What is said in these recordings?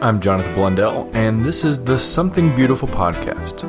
I'm Jonathan Blundell, and this is the Something Beautiful podcast.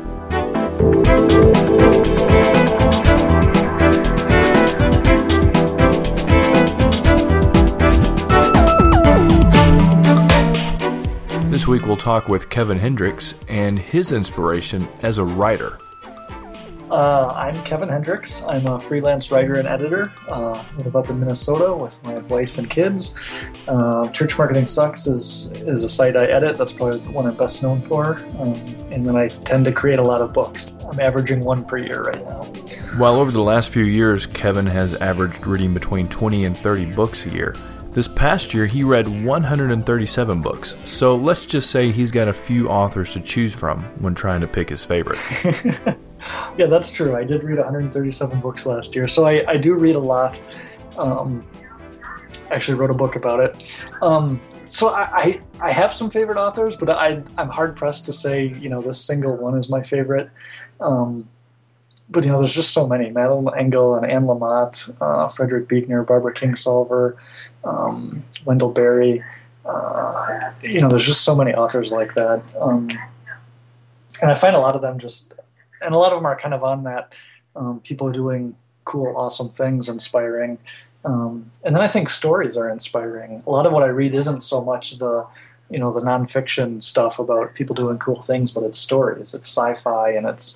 This week we'll talk with Kevin Hendricks and his inspiration as a writer. I'm Kevin Hendricks. I'm a freelance writer and editor. I live up in Minnesota with my wife and kids. Church Marketing Sucks is a site I edit. That's probably the one I'm best known for. And then I tend to create a lot of books. I'm averaging one per year right now. While over the last few years, Kevin has averaged reading between 20 and 30 books a year. This past year, he read 137 books. So let's just say he's got a few authors to choose from when trying to pick his favorite. Yeah, that's true. I did read 137 books last year, so I do read a lot. I actually wrote a book about it. So I have some favorite authors, but I'm hard-pressed to say, this single one is my favorite. But, there's just so many. Madeline Engel and Anne Lamott, Frederick Buechner, Barbara Kingsolver, Wendell Berry. There's just so many authors like that. And I find a lot of them and a lot of them are kind of on that people doing cool, awesome things, inspiring. And then I think stories are inspiring. A lot of what I read isn't so much the nonfiction stuff about people doing cool things, but it's stories. It's sci-fi and it's,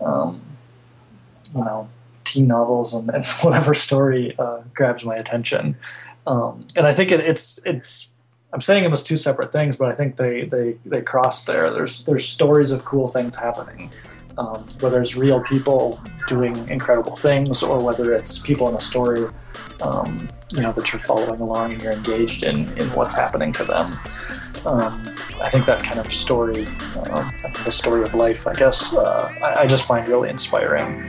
teen novels and whatever story grabs my attention. And I think it's I'm saying them as two separate things, but I think they cross there. There's stories of cool things happening. Whether it's real people doing incredible things or whether it's people in a story, that you're following along and you're engaged in what's happening to them. I think that kind of story, the story of life, I guess, I just find really inspiring.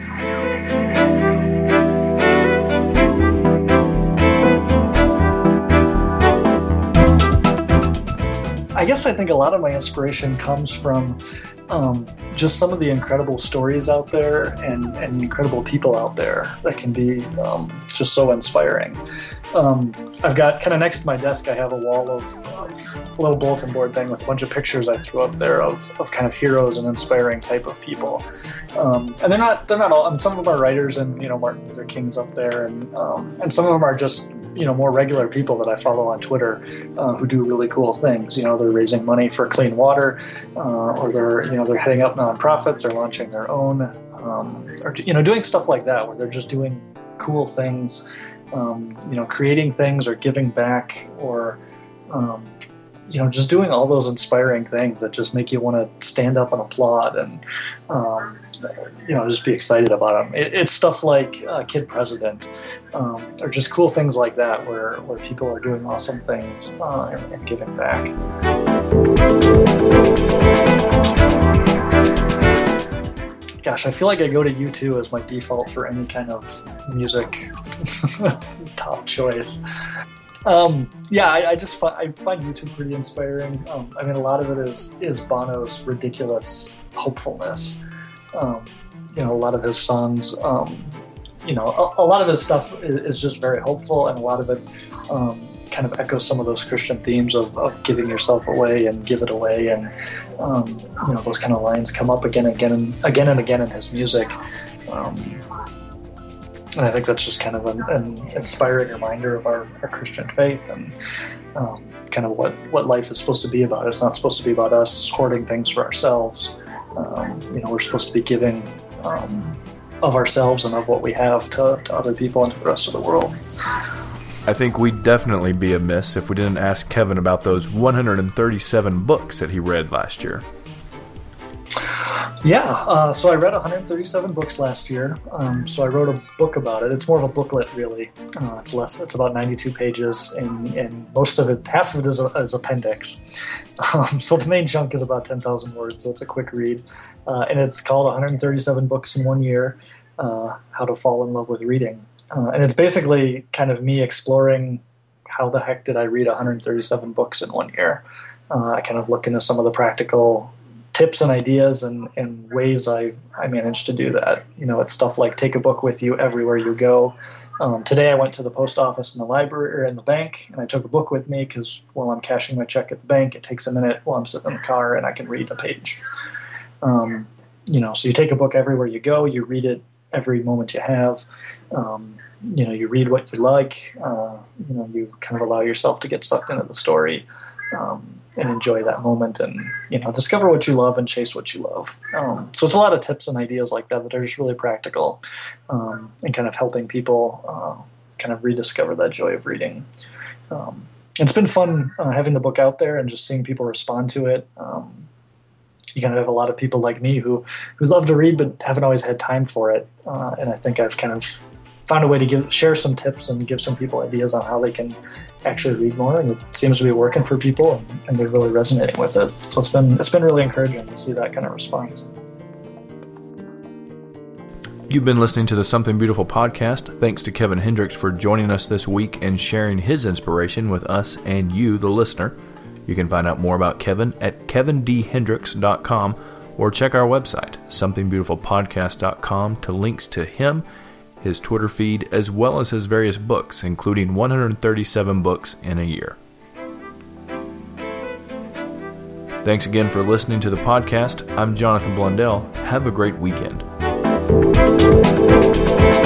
I guess I think a lot of my inspiration comes from just some of the incredible stories out there and incredible people out there that can be just so inspiring. I've got kind of next to my desk, I have a wall of a little bulletin board thing with a bunch of pictures I threw up there of kind of heroes and inspiring type of people. And they're not all, and some of them are writers and, Martin Luther King's up there and some of them are just, more regular people that I follow on Twitter who do really cool things. They're raising money for clean water, or they're heading up nonprofits or launching their own, or doing stuff like that where they're just doing cool things, creating things or giving back or just doing all those inspiring things that just make you want to stand up and applaud and just be excited about them. It's stuff like Kid President, or just cool things like that where people are doing awesome things and giving back. Gosh, I feel like I go to U2 as my default for any kind of music top choice. I find YouTube pretty inspiring. A lot of it is Bono's ridiculous hopefulness. A lot of his songs, a lot of his stuff is just very hopeful, and a lot of it kind of echoes some of those Christian themes of giving yourself away and give it away, and those kind of lines come up again and again in his music. And I think that's just kind of an inspiring reminder of our Christian faith and kind of what life is supposed to be about. It's not supposed to be about us hoarding things for ourselves. We're supposed to be giving of ourselves and of what we have to other people and to the rest of the world. I think we'd definitely be amiss if we didn't ask Kevin about those 137 books that he read last year. Yeah, so I read 137 books last year. So I wrote a book about it. It's more of a booklet, really. It's about 92 pages, and most of it, half of it is appendix. So the main chunk is about 10,000 words, so it's a quick read. And it's called 137 Books in 1 Year, How to Fall in Love with Reading. And it's basically kind of me exploring how the heck did I read 137 books in 1 year. I kind of look into some of the practical tips and ideas and ways I managed to do that. It's stuff like take a book with you everywhere you go. Today I went to the post office and the library or in the bank, and I took a book with me because while I'm cashing my check at the bank, it takes a minute while I'm sitting in the car and I can read a page. So you take a book everywhere you go, you read it every moment you have. You read what you like. You kind of allow yourself to get sucked into the story and enjoy that moment, and discover what you love and chase what you love. So it's a lot of tips and ideas like that are just really practical, and kind of helping people kind of rediscover that joy of reading. It's been fun having the book out there and just seeing people respond to it. You kind of have a lot of people like me who love to read but haven't always had time for it, and I think I've kind of found a way to share some tips and give some people ideas on how they can actually read more, and it seems to be working for people, and they're really resonating with it. So it's been really encouraging to see that kind of response. You've been listening to the Something Beautiful podcast. Thanks to Kevin Hendricks for joining us this week and sharing his inspiration with us and you, the listener. You can find out more about Kevin at kevindhendricks.com or check our website, somethingbeautifulpodcast.com, to links to him, his Twitter feed, as well as his various books, including 137 books in a year. Thanks again for listening to the podcast. I'm Jonathan Blundell. Have a great weekend.